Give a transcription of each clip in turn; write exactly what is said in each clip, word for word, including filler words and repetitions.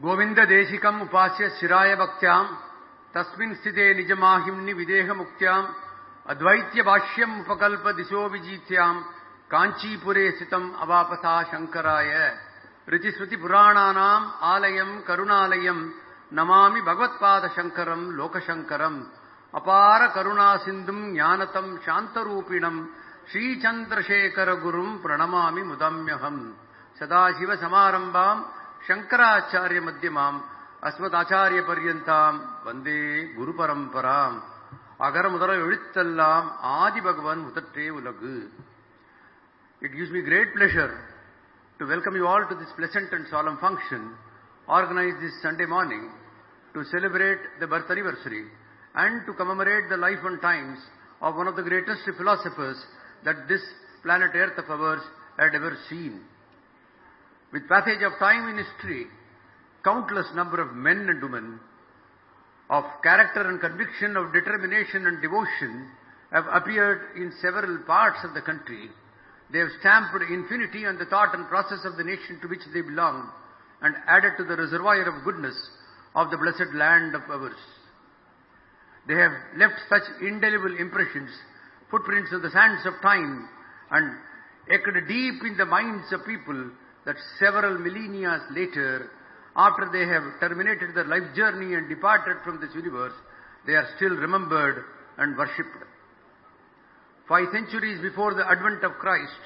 Govinda Deshikam Upasya Shiraya Bhaktyam Tasmin Sthite Nijamahimni Videha Muktyam Advaitya Bhashyam Upakalpa Disho Vijityam Kanchipure Sitam Avapasa Shankaraya Ritisruti Purananam Alayam Karunalayam Namami Bhagavadpada Shankaram Lokashankaram Apara Karuna Sindhum Jnanatam Shantarupinam Sri Chandrasekhara Gurum Pranamami Mudamyaham Sadashiva Samarambam Shankaracharya Madhyamam Asmatacharya Paryantam Vande Guru Paramparam Agara Mudara Yudittallam Adi Bhagavan Mutatte Ulagu. It gives me great pleasure to welcome you all to this pleasant and solemn function organized this Sunday morning to celebrate the birth anniversary and to commemorate the life and times of one of the greatest philosophers that this planet Earth of ours had ever seen. With passage of time in history, countless number of men and women of character and conviction, of determination and devotion have appeared in several parts of the country. They have stamped infinity on the thought and process of the nation to which they belong and added to the reservoir of goodness of the blessed land of ours. They have left such indelible impressions, footprints of the sands of time, and echoed deep in the minds of people that several millennia later, after they have terminated their life journey and departed from this universe, they are still remembered and worshipped. Five centuries before the advent of Christ,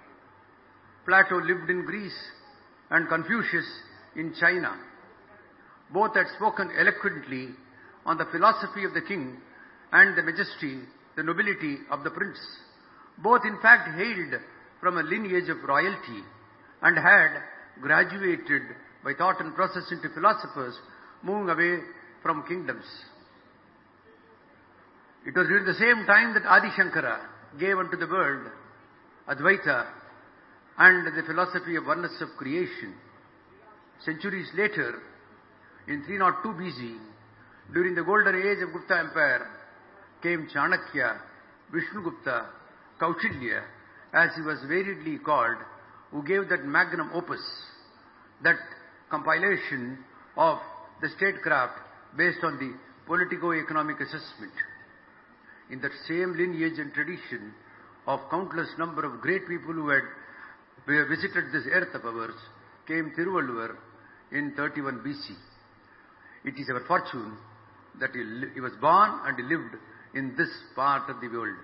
Plato lived in Greece and Confucius in China. Both had spoken eloquently on the philosophy of the king and the majesty, the nobility of the prince. Both in fact hailed from a lineage of royalty and had graduated by thought and process into philosophers moving away from kingdoms. It was during the same time that Adi Shankara gave unto the world Advaita and the philosophy of oneness of creation. Centuries later, in three oh two B C, during the golden age of Gupta Empire, came Chanakya, Vishnugupta, Kaushilya, as he was variedly called, who gave that magnum opus, that compilation of the statecraft based on the politico-economic assessment. In that same lineage and tradition of countless number of great people who had visited this earth of ours, came Thiruvalluvar in thirty-one B C. It is our fortune that he, he was born and he lived in this part of the world.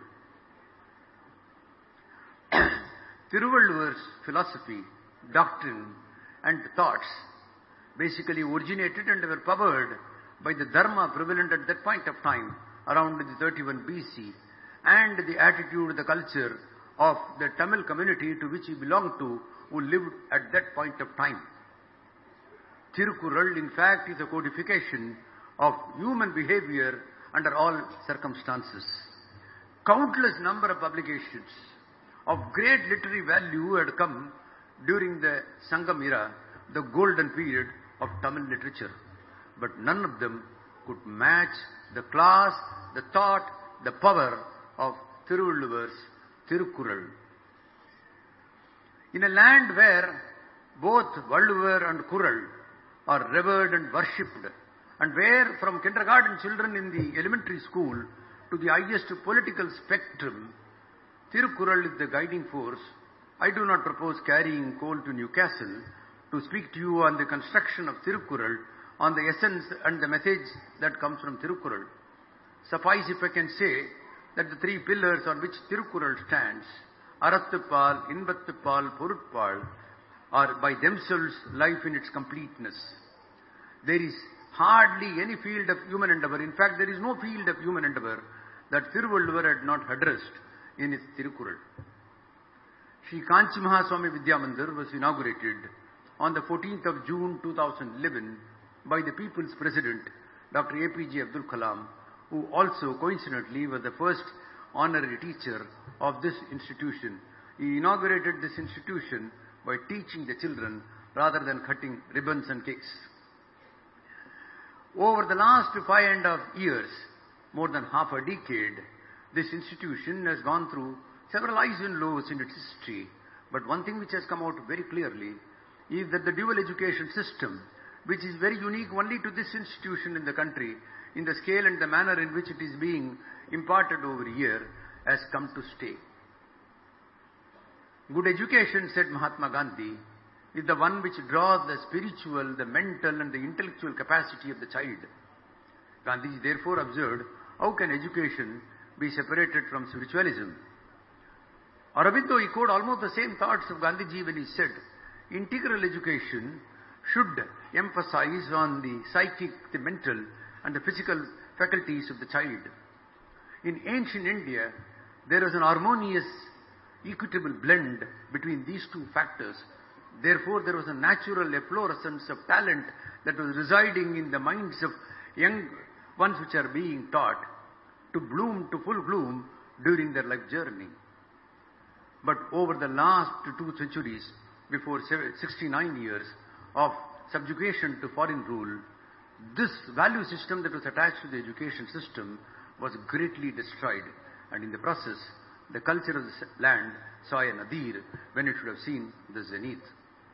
Thiruvalluvar's philosophy, doctrine and thoughts basically originated and were powered by the dharma prevalent at that point of time, around the thirty-one B C, and the attitude, the culture of the Tamil community to which he belonged to, who lived at that point of time. Thirukural, in fact, is a codification of human behavior under all circumstances. Countless number of publications of great literary value had come during the Sangam era, the golden period of Tamil literature. But none of them could match the class, the thought, the power of Thiruvalluvar's Thirukural. In a land where both Valluvar and Kural are revered and worshipped, and where from kindergarten children in the elementary school to the highest political spectrum, Thirukural is the guiding force, I do not propose carrying coal to Newcastle to speak to you on the construction of Thirukural, on the essence and the message that comes from Thirukural. Suffice if I can say that the three pillars on which Thirukural stands, Arathupal, Inbathupal, Porutpal, are by themselves life in its completeness. There is hardly any field of human endeavor, in fact there is no field of human endeavor that Thiruvalluvar had not addressed in his Thirukural. Sri Kanchi Mahaswami Vidya Mandir was inaugurated on the fourteenth of June two thousand eleven by the People's President, Doctor A P J Abdul Kalam, who also coincidentally was the first honorary teacher of this institution. He inaugurated this institution by teaching the children rather than cutting ribbons and cakes. Over the last five and a half years, more than half a decade, this institution has gone through several highs and lows in its history. But one thing which has come out very clearly is that the dual education system which is very unique only to this institution in the country, in the scale and the manner in which it is being imparted over here, has come to stay. Good education, said Mahatma Gandhi, is the one which draws the spiritual, the mental and the intellectual capacity of the child. Gandhi therefore observed, how can education be separated from spiritualism? Aurobindo echoed almost the same thoughts of Gandhiji when he said, integral education should emphasize on the psychic, the mental and the physical faculties of the child. In ancient India, there was an harmonious, equitable blend between these two factors. Therefore, there was a natural efflorescence of talent that was residing in the minds of young ones which are being taught to bloom to full bloom during their life journey. But over the last two centuries, before sixty-nine years of subjugation to foreign rule, this value system that was attached to the education system was greatly destroyed, and in the process, the culture of the land saw a nadir when it should have seen the zenith.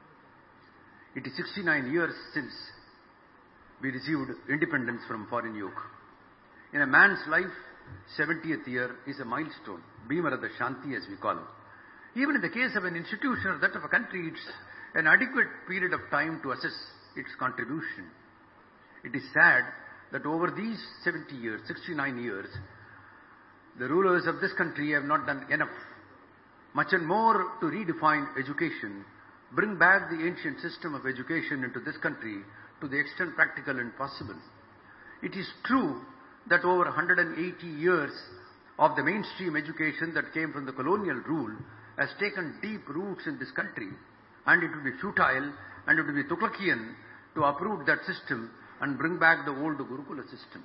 It is sixty-nine years since we received independence from foreign yoke. In a man's life, seventieth year is a milestone, Bhimarada Shanti as we call it. Even in the case of an institution or that of a country, it's an adequate period of time to assess its contribution. It is sad that over these seventy years, sixty-nine years, the rulers of this country have not done enough, much and more to redefine education, bring back the ancient system of education into this country to the extent practical and possible. It is true that over one hundred eighty years of the mainstream education that came from the colonial rule has taken deep roots in this country, and it would be futile and it would be Tughlaqian to uproot that system and bring back the old Gurukula system.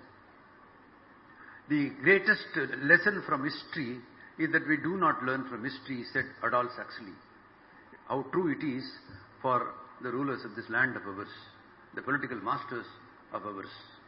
The greatest lesson from history is that we do not learn from history, said Aldous Huxley. How true it is for the rulers of this land of ours, the political masters of ours.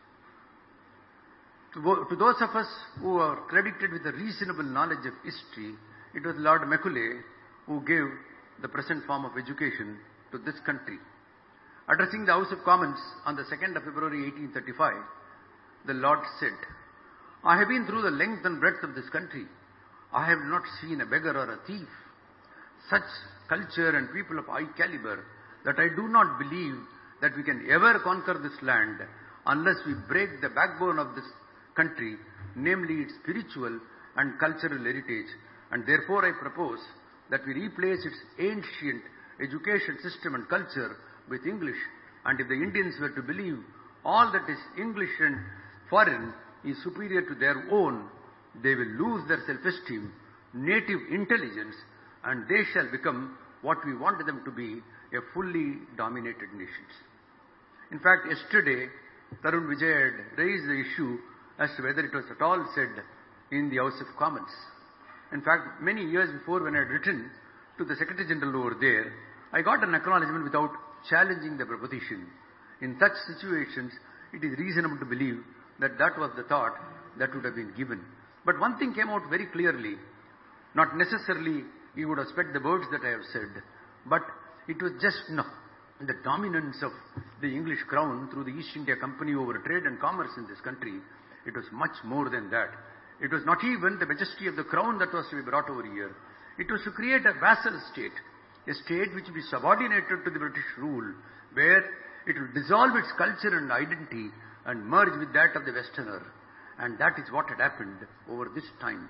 To, to those of us who are credited with a reasonable knowledge of history, it was Lord Macaulay who gave the present form of education to this country. Addressing the House of Commons on the second of February eighteen thirty-five, the Lord said, I have been through the length and breadth of this country. I have not seen a beggar or a thief. Such culture and people of high caliber that I do not believe that we can ever conquer this land unless we break the backbone of this country, namely its spiritual and cultural heritage. And therefore I propose that we replace its ancient education system and culture with English. And if the Indians were to believe all that is English and foreign is superior to their own, they will lose their self-esteem, native intelligence, and they shall become what we want them to be, a fully dominated nation. In fact, yesterday, Tarun Vijay had raised the issue as to whether it was at all said in the House of Commons. In fact, many years before, when I had written to the Secretary General over there, I got an acknowledgement without challenging the proposition. In such situations, it is reasonable to believe that that was the thought that would have been given. But one thing came out very clearly. Not necessarily you would have spent the words that I have said, but it was just no, the dominance of the English crown through the East India Company over trade and commerce in this country. It was much more than that. It was not even the majesty of the crown that was to be brought over here. It was to create a vassal state, a state which will be subordinated to the British rule, where it will dissolve its culture and identity and merge with that of the Westerner. And that is what had happened over this time.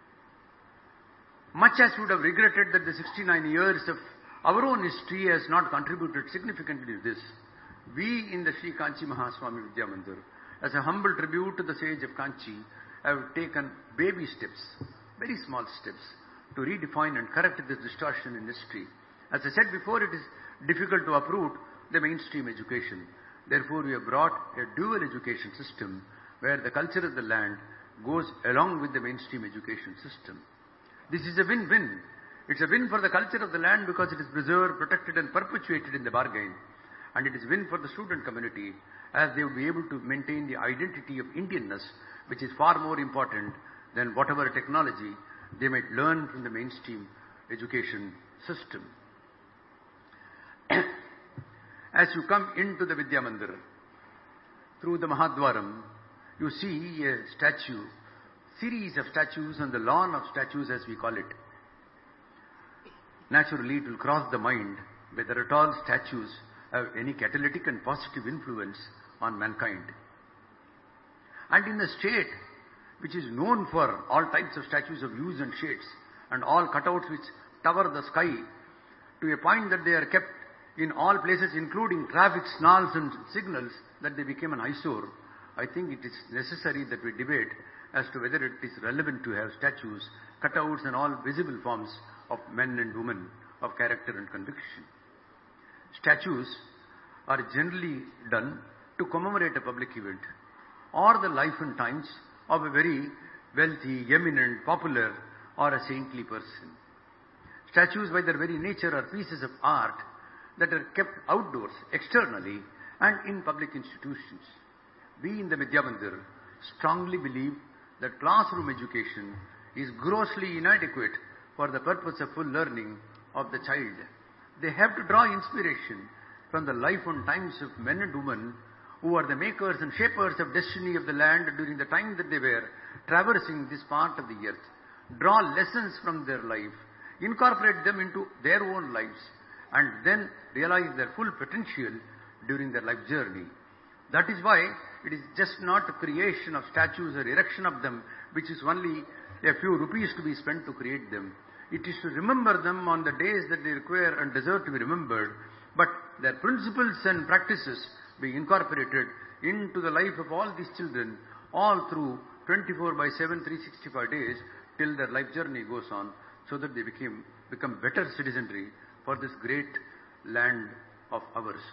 Much as we would have regretted that the sixty-nine years of our own history has not contributed significantly to this, we in the Sri Kanchi Mahaswami Vidya Mandir, as a humble tribute to the sage of Kanchi, have taken baby steps, very small steps, to redefine and correct this distortion in history. As I said before, it is difficult to uproot the mainstream education. Therefore, we have brought a dual education system where the culture of the land goes along with the mainstream education system. This is a win-win. It's a win for the culture of the land because it is preserved, protected and perpetuated in the bargain. And it is a win for the student community as they will be able to maintain the identity of Indianness, which is far more important than whatever technology they might learn from the mainstream education system. as you come into the Vidya Mandir, through the Mahadwaram, you see a statue, series of statues on the lawn of statues as we call it. Naturally, it will cross the mind whether at all statues have any catalytic and positive influence on mankind. And in a state which is known for all types of statues of hues and shades, and all cutouts which tower the sky to a point that they are kept in all places, including traffic snarls and signals, that they became an eyesore, I think it is necessary that we debate as to whether it is relevant to have statues, cutouts and all visible forms of men and women of character and conviction. Statues are generally done to commemorate a public event or the life and times of a very wealthy, eminent, popular or a saintly person. Statues by their very nature are pieces of art that are kept outdoors, externally and in public institutions. We in the Vidya Mandir strongly believe that classroom education is grossly inadequate for the purpose of full learning of the child. They have to draw inspiration from the life and times of men and women who are the makers and shapers of destiny of the land during the time that they were traversing this part of the earth. Draw lessons from their life, incorporate them into their own lives, and then realize their full potential during their life journey. That is why it is just not a creation of statues or erection of them, which is only a few rupees to be spent to create them. It is to remember them on the days that they require and deserve to be remembered, but their principles and practices being incorporated into the life of all these children, all through twenty-four by seven, three hundred sixty-five days, till their life journey goes on, so that they became, become better citizenry for this great land of ours.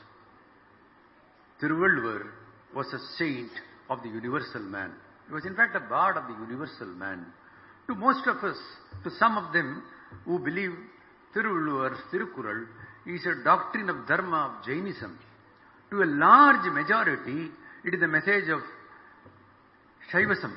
Thiruvalluvar was a saint of the universal man. He was in fact a bard of the universal man. To most of us, to some of them who believe Thiruvalluvar's Thirukural is a doctrine of dharma of Jainism. To a large majority, it is a message of Shaivism.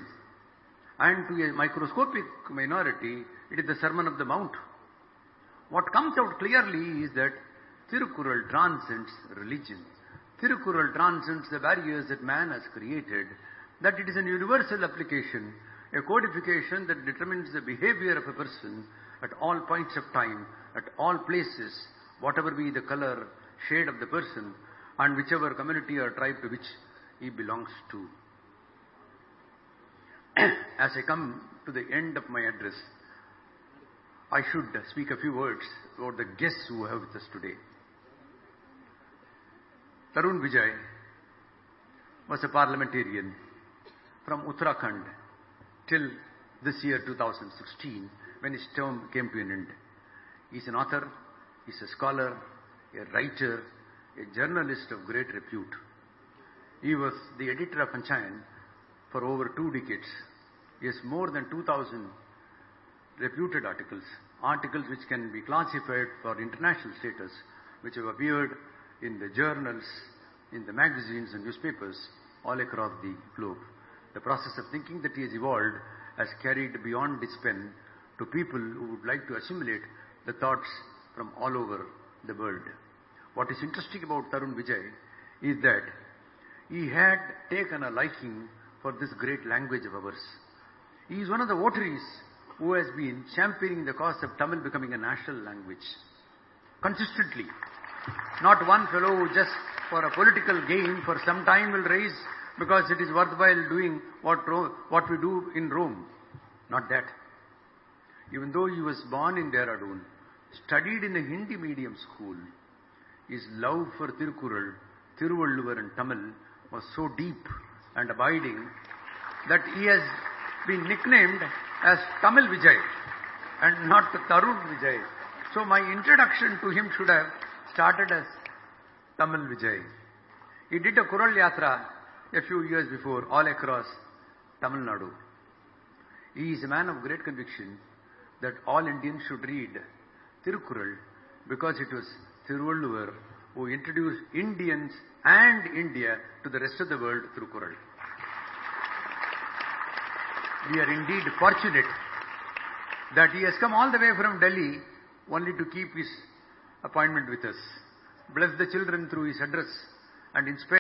And to a microscopic minority, it is the Sermon of the Mount. What comes out clearly is that Thirukural transcends religion. Thirukural transcends the barriers that man has created, that it is an universal application, a codification that determines the behavior of a person at all points of time, at all places, whatever be the color, shade of the person, and whichever community or tribe to which he belongs to. As I come to the end of my address, I should speak a few words about the guests who are with us today. Tarun Vijay was a parliamentarian from Uttarakhand till this year two thousand sixteen, when his term came to an end. He is an author, he is a scholar, a writer, a journalist of great repute. He was the editor of Panchayan for over two decades. He has more than two thousand reputed articles, articles which can be classified for international status, which have appeared in the journals, in the magazines and newspapers all across the globe. The process of thinking that he has evolved has carried beyond his pen to people who would like to assimilate the thoughts from all over the world. What is interesting about Tarun Vijay is that he had taken a liking for this great language of ours. He is one of the votaries who has been championing the cause of Tamil becoming a national language. Consistently. Not one fellow who just for a political gain for some time will raise because it is worthwhile doing what, what we do in Rome. Not that. Even though he was born in Dehradun, studied in a Hindi medium school, his love for Thirukural, Thiruvalluvar and Tamil was so deep and abiding that he has been nicknamed as Tamil Vijay and not Tarun Vijay. So my introduction to him should have started as Tamil Vijay. He did a Kural Yatra a few years before all across Tamil Nadu. He is a man of great conviction that all Indians should read Thirukural because it was Thiruvalluvar who introduced Indians and India to the rest of the world through Kural. We are indeed fortunate that he has come all the way from Delhi only to keep his appointment with us. bless the children through his address and inspire